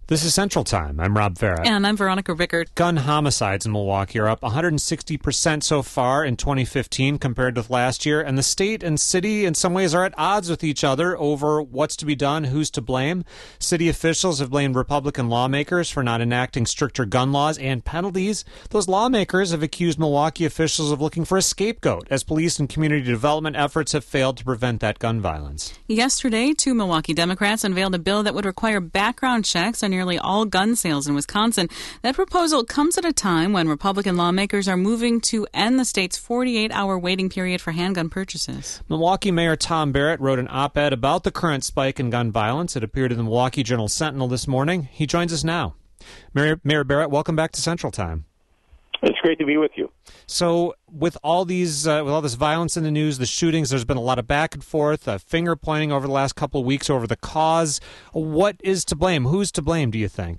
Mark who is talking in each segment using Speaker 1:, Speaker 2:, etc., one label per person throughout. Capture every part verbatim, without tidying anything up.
Speaker 1: This is Central Time. I'm Rob Farah.
Speaker 2: And I'm Veronica Rickert.
Speaker 1: Gun homicides in Milwaukee are up one hundred sixty percent so far in twenty fifteen compared with last year, and the state and city in some ways are at odds with each other over what's to be done, who's to blame. City officials have blamed Republican lawmakers for not enacting stricter gun laws and penalties. Those lawmakers have accused Milwaukee officials of looking for a scapegoat as police and community development efforts have failed to prevent that gun violence.
Speaker 2: Yesterday, two Milwaukee Democrats unveiled a bill that would require background checks on nearly all gun sales in Wisconsin. That proposal comes at a time when Republican lawmakers are moving to end the state's forty-eight hour waiting period for handgun purchases.
Speaker 1: Milwaukee Mayor Tom Barrett wrote an op-ed about the current spike in gun violence. It appeared in the Milwaukee Journal-Sentinel this morning. He joins us now. Mayor, Mayor Barrett, welcome back to Central Time.
Speaker 3: It's great to be with you.
Speaker 1: So, with all these, uh, with all this violence in the news, the shootings, there's been a lot of back and forth, uh, finger pointing over the last couple of weeks over the cause. What is to blame? Who's to blame, do you think?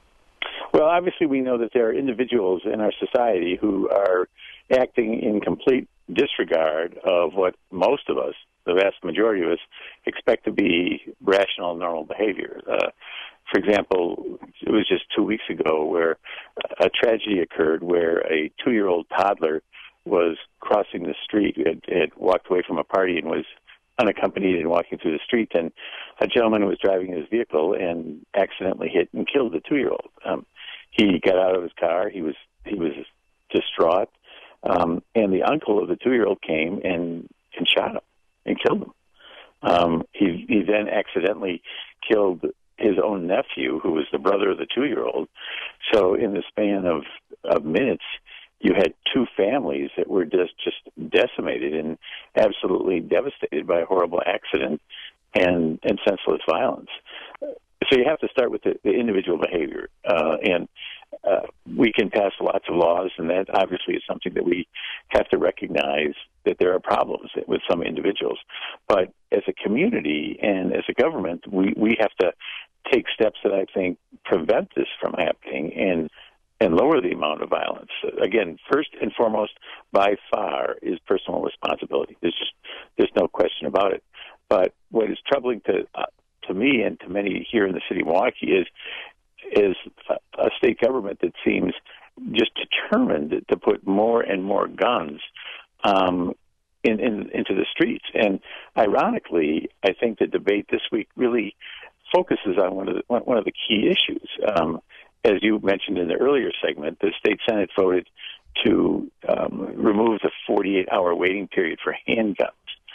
Speaker 3: Well, obviously, we know that there are individuals in our society who are acting in complete disregard of what most of us, the vast majority of us, expect to be rational, normal behavior. Uh, For example, it was just two weeks ago where a tragedy occurred where a two-year-old toddler was crossing the street, had, had walked away from a party and was unaccompanied and walking through the street, and a gentleman was driving his vehicle and accidentally hit and killed the two-year-old. Um, he got out of his car. He was he was distraught, um, and the uncle of the two-year-old came and, and shot him and killed him. Um, he, he then accidentally killed his own nephew, who was the brother of the two-year-old. So in the span of, of minutes, you had two families that were just, just decimated and absolutely devastated by a horrible accident and, and senseless violence. So you have to start with the, the individual behavior. Uh, and uh, we can pass lots of laws, and that obviously is something that we have to recognize that there are problems with some individuals. But as a community and as a government, we, we have to take steps that I think prevent this from happening and and lower the amount of violence. Again, first and foremost, by far, is personal responsibility. There's just there's no question about it. But what is troubling to uh, to me and to many here in the city of Milwaukee is is a, a state government that seems just determined to put more and more guns um, in, in into the streets. And ironically, I think the debate this week really focuses on one of the, one of the key issues. Um, as you mentioned in the earlier segment, the state Senate voted to um, remove the forty-eight hour waiting period for handguns.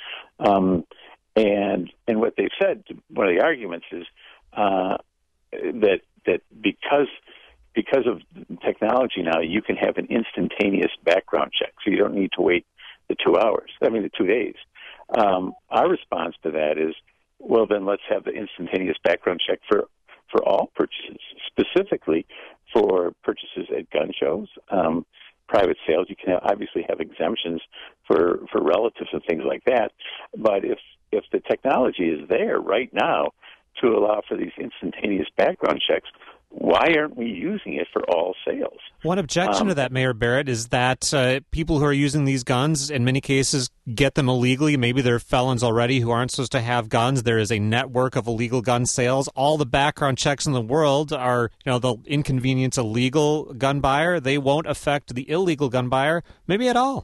Speaker 3: Um, and and what they've said, one of the arguments is uh, that that because because of technology now, you can have an instantaneous background check, so you don't need to wait the two hours. I mean, the two days. Um, our response to that is, well, then let's have the instantaneous background check for, for all purchases, specifically for purchases at gun shows, um, private sales. You can have, obviously have exemptions for, for relatives and things like that. But if, if the technology is there right now to allow for these instantaneous background checks, why aren't we using it for all sales?
Speaker 1: One objection um, to that, Mayor Barrett, is that uh, people who are using these guns, in many cases, get them illegally. Maybe they're felons already who aren't supposed to have guns. There is a network of illegal gun sales. All the background checks in the world are, you know, they'll inconvenience a legal gun buyer. They won't affect the illegal gun buyer, maybe at all.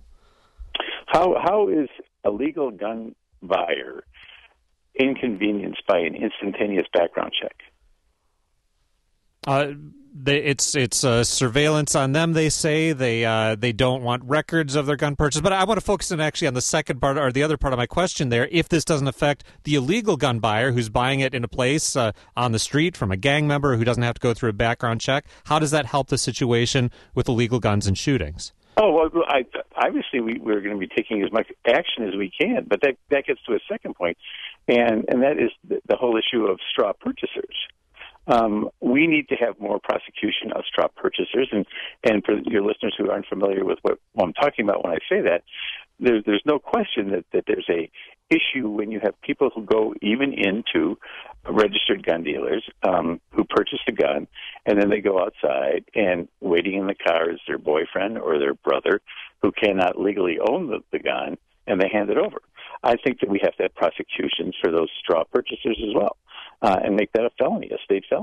Speaker 3: How How is a legal gun buyer inconvenienced by an instantaneous background check?
Speaker 1: Uh, they, it's it's uh, surveillance on them. They say they uh, they don't want records of their gun purchase. But I want to focus in actually on the second part or the other part of my question there. If this doesn't affect the illegal gun buyer who's buying it in a place uh, on the street from a gang member who doesn't have to go through a background check, how does that help the situation with illegal guns and shootings?
Speaker 3: Oh, well, I, obviously we, we're going to be taking as much action as we can, but that, that gets to a second point, and, and that is the, the whole issue of straw purchasers. Um, we need to have more prosecution of straw purchasers, and, and for your listeners who aren't familiar with what, what I'm talking about when I say that, there, there's no question that, that there's a issue when you have people who go even into registered gun dealers um, who purchase a gun, and then they go outside, and waiting in the car is their boyfriend or their brother who cannot legally own the, the gun, and they hand it over. I think that we have to have prosecutions for those straw purchasers as well, uh, and make that a felony, a state felony.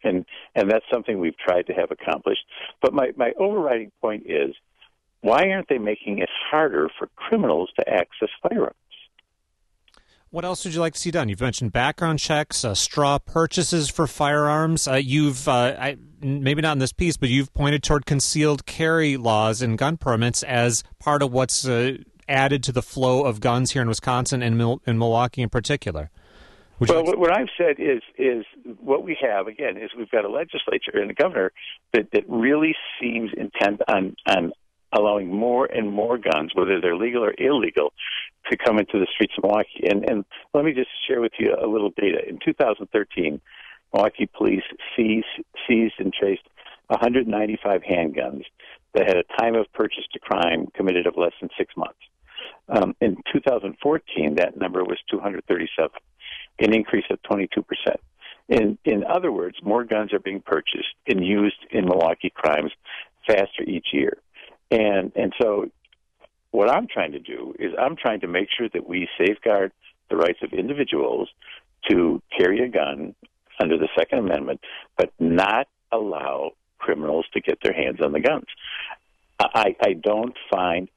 Speaker 3: And and that's something we've tried to have accomplished. But my, my overriding point is, why aren't they making it harder for criminals to access firearms?
Speaker 1: What else would you like to see done? You've mentioned background checks, uh, straw purchases for firearms. Uh, you've, uh, I, maybe not in this piece, but you've pointed toward concealed carry laws and gun permits as part of what's uh, added to the flow of guns here in Wisconsin and Mil- in Milwaukee in particular. Would
Speaker 3: Well,
Speaker 1: like to-
Speaker 3: what I've said is is what we have, again, is we've got a legislature and a governor that, that really seems intent on, on allowing more and more guns, whether they're legal or illegal, to come into the streets of Milwaukee. And, and let me just share with you a little data. In two thousand thirteen, Milwaukee police seized, seized and traced one hundred ninety-five handguns that had a time of purchase to crime committed of less than six months. Um, in two thousand fourteen, that number was two hundred thirty-seven, an increase of twenty-two percent. In, in other words, more guns are being purchased and used in Milwaukee crimes faster each year. And and so what I'm trying to do is I'm trying to make sure that we safeguard the rights of individuals to carry a gun under the Second Amendment, but not allow criminals to get their hands on the guns. I, I don't find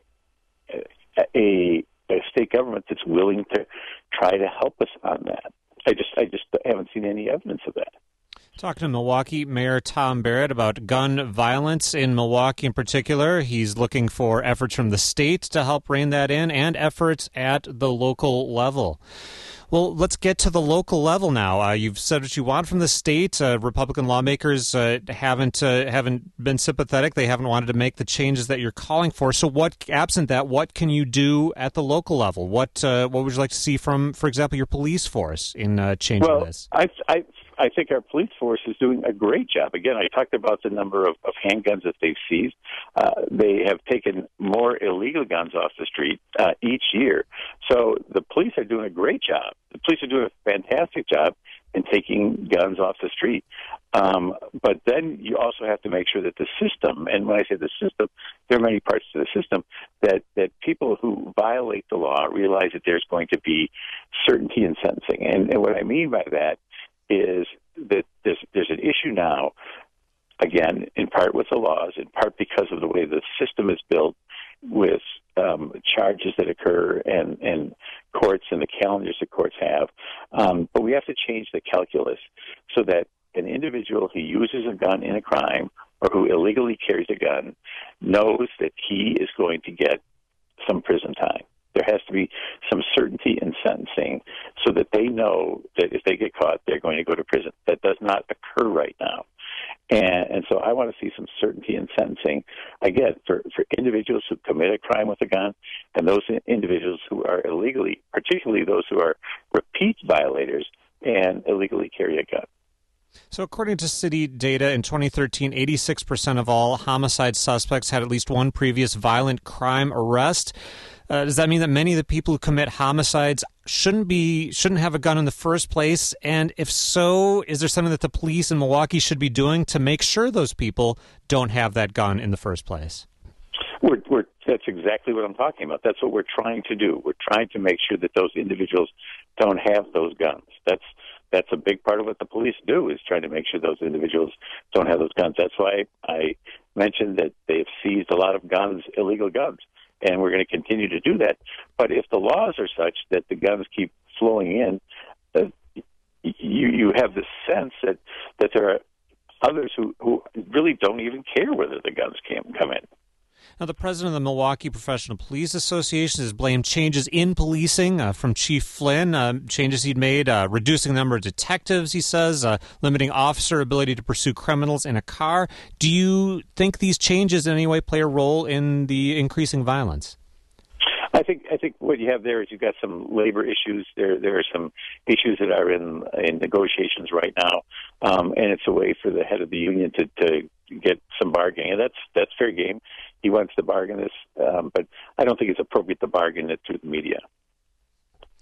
Speaker 3: a, a state government that's willing to try to help us on that. I just I just haven't seen any evidence of that.
Speaker 1: Talking to Milwaukee Mayor Tom Barrett about gun violence in Milwaukee in particular. He's looking for efforts from the state to help rein that in and efforts at the local level. Well, let's get to the local level now. Uh, you've said what you want from the state. Uh, Republican lawmakers uh, haven't uh, haven't been sympathetic. They haven't wanted to make the changes that you're calling for. So, what, absent that, what can you do at the local level? What uh, what would you like to see from, for example, your police force in uh, changing
Speaker 3: well,
Speaker 1: this?
Speaker 3: I, I I think our police force is doing a great job. Again, I talked about the number of, of handguns that they've seized. Uh, they have taken more illegal guns off the street uh, each year. So the police are doing a great job. The police are doing a fantastic job in taking guns off the street. Um, but then you also have to make sure that the system, and when I say the system, there are many parts to the system, that, that people who violate the law realize that there's going to be certainty in sentencing. And, and what I mean by that is that there's, there's an issue now, again, in part with the laws, in part because of the way the system is built with um, charges that occur and, and courts and the calendars that courts have. Um, but we have to change the calculus so that an individual who uses a gun in a crime or who illegally carries a gun knows that he is going to get some prison time. There has to be some certainty in sentencing so that they know that if they get caught, they're going to go to prison. That does not occur right now. And, and so I want to see some certainty in sentencing, again, for, for individuals who commit a crime with a gun and those individuals who are illegally, particularly those who are repeat violators and illegally carry a gun.
Speaker 1: So according to city data, in twenty thirteen, eighty-six percent of all homicide suspects had at least one previous violent crime arrest. Uh, does that mean that many of the people who commit homicides shouldn't be shouldn't have a gun in the first place? And if so, is there something that the police in Milwaukee should be doing to make sure those people don't have that gun in the first place?
Speaker 3: We're, we're, that's exactly what I'm talking about. That's what we're trying to do. We're trying to make sure that those individuals don't have those guns. That's That's a big part of what the police do, is trying to make sure those individuals don't have those guns. That's why I mentioned that they've seized a lot of guns, illegal guns, and we're going to continue to do that. But if the laws are such that the guns keep flowing in, uh, you you have the sense that, that there are others who, who really don't even care whether the guns can come in.
Speaker 1: Now, the president of the Milwaukee Professional Police Association has blamed changes in policing uh, from Chief Flynn, uh, changes he'd made, uh, reducing the number of detectives, he says, uh, limiting officer ability to pursue criminals in a car. Do you think these changes in any way play a role in the increasing violence?
Speaker 3: I think I think what you have there is you've got some labor issues. There there are some issues that are in in negotiations right now, um, and it's a way for the head of the union to, to get some bargaining, and that's that's fair game. He wants to bargain this, um, but I don't think it's appropriate to bargain it through the media.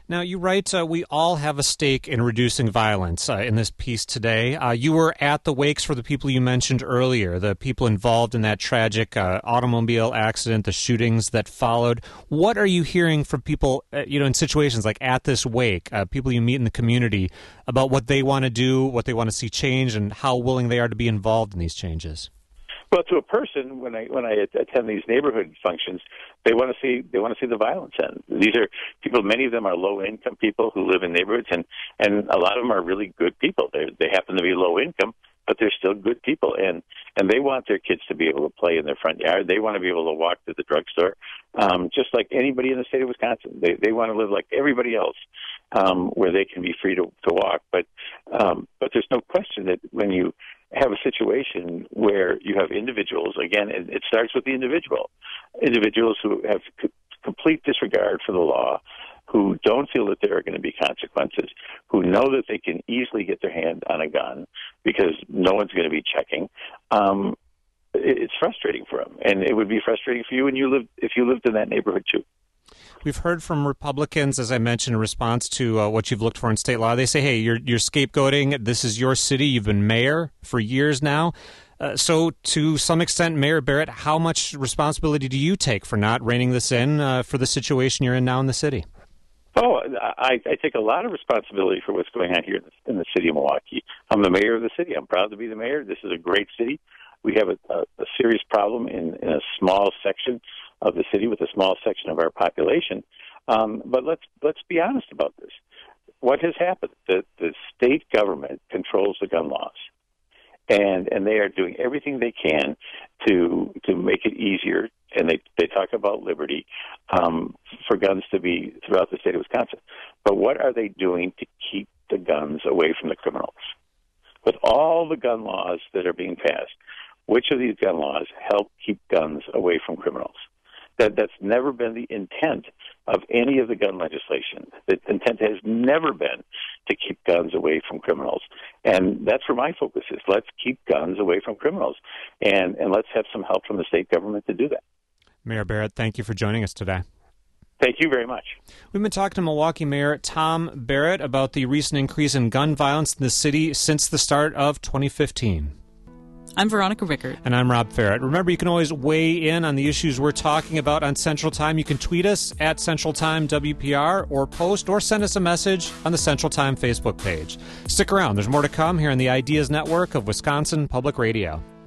Speaker 1: Now, you write, uh, we all have a stake in reducing violence uh, in this piece today. Uh, you were at the wakes for the people you mentioned earlier, the people involved in that tragic uh, automobile accident, the shootings that followed. What are you hearing from people, uh, you know, in situations like at this wake, uh, people you meet in the community, about what they want to do, what they want to see change, and how willing they are to be involved in these changes?
Speaker 3: Well, to a person, when I when I attend these neighborhood functions, they want to see they want to see the violence end. These are people. Many of them are low income people who live in neighborhoods, and and a lot of them are really good people. They they happen to be low income, but they're still good people, and and they want their kids to be able to play in their front yard. They want to be able to walk to the drugstore, um, just like anybody in the state of Wisconsin. They they want to live like everybody else, um, where they can be free to to walk. But um, but there's no question that when you have a situation where you have individuals, again, it, it starts with the individual, individuals who have c- complete disregard for the law, who don't feel that there are going to be consequences, who know that they can easily get their hand on a gun because no one's going to be checking. Um, it, it's frustrating for them, and it would be frustrating for you when you lived if you lived in that neighborhood too.
Speaker 1: We've heard from Republicans, as I mentioned, in response to uh, what you've looked for in state law. They say, hey, you're, you're scapegoating. This is your city. You've been mayor for years now. Uh, so to some extent, Mayor Barrett, how much responsibility do you take for not reining this in uh, for the situation you're in now in the city?
Speaker 3: Oh, I, I take a lot of responsibility for what's going on here in the, in the city of Milwaukee. I'm the mayor of the city. I'm proud to be the mayor. This is a great city. We have a, a, a serious problem in, in a small section of the city with a small section of our population. Um, but let's let's be honest about this. What has happened? The, the state government controls the gun laws, and and they are doing everything they can to to make it easier. And they they talk about liberty um, for guns to be throughout the state of Wisconsin. But what are they doing to keep the guns away from the criminals? With all the gun laws that are being passed, which of these gun laws help keep guns away from criminals? That that's never been the intent of any of the gun legislation. The intent has never been to keep guns away from criminals. And that's where my focus is. Let's keep guns away from criminals. And, and let's have some help from the state government to do that.
Speaker 1: Mayor Barrett, thank you for joining us today.
Speaker 3: Thank you very much.
Speaker 1: We've been talking to Milwaukee Mayor Tom Barrett about the recent increase in gun violence in the city since the start of twenty fifteen.
Speaker 2: I'm Veronica Rickert.
Speaker 1: And I'm Rob Ferret. Remember, you can always weigh in on the issues we're talking about on Central Time. You can tweet us at Central Time W P R or post or send us a message on the Central Time Facebook page. Stick around. There's more to come here on the Ideas Network of Wisconsin Public Radio.